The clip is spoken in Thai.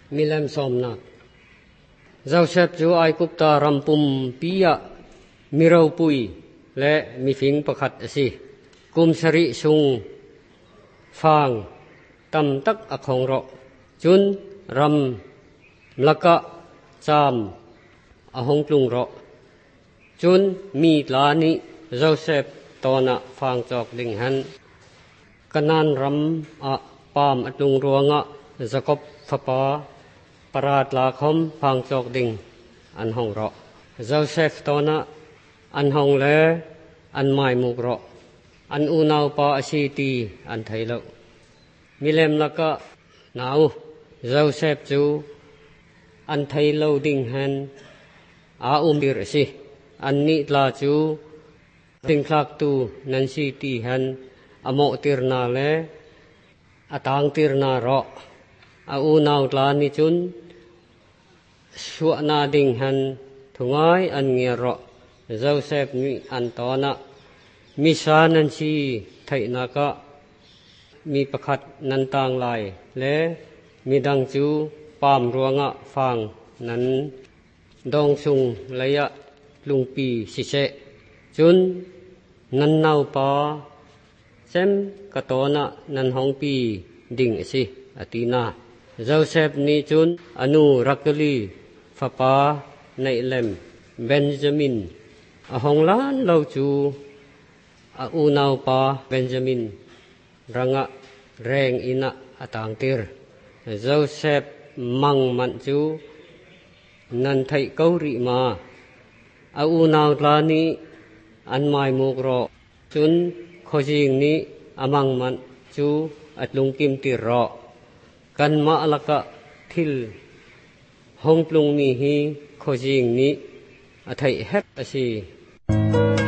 มิเลมสมนักเจ้าเชฟจูไอกุปตารำปุ่มปียะมิเราปุยและมีฟิงประคัดสิกุมสริสุงฟางตำตักอคงรอจุนรำลักะจามอหงกลุงรอจุนมีลานิเจ้าเชฟตอนะฟางจอกดิงหันกันนันรำอะปามอัดลุงรัวงะจะกบฟปาปราดลาคมฟางจอกดิงอันหงรอเจ้าเชฟตอนะอันหงเลอันไม่มุกรออันอูนาวปาอชีตีอันไทยเลวมิเลมละก็นาวเจ้าเชฟจูอันไทยเลวดิงหันอาบิรสิอันนี้ลาจูดิงคลักตูนันชีตีหันอโมติรนาเลอตางติรนารออาอูนาวลานิจุนชัวนาดิงหันทุงายอันเงียรอเจ้าเชฟมีอันตอนะมิชานันชีไทยนักมีประคัดนันต่างลายและมีดังจูปามรัวงะฟางนั้นดองซุงระยะลุงปีสิเชจุนนันนาวปาเซมกะโตนะนันหองปีดิ่งสิอตีนาเจ้าเซฟนี้จุนอนุรักลีฟปาในเลมเบนจามินอหงล้านเลาจูอูนาวปาเบนจามินรังะแรงอินะอตางติรเจ้าเซฟมังมันจูนันไทยเกาหลีมาอูนาวลานีอันไม่มุกรอจุนขจิงนี้อมังมันจูอัดลุงกิมติรอกันมาละกะทิลหงปลุงนี้ฮีขจิงนี้ไทยเฮปอสี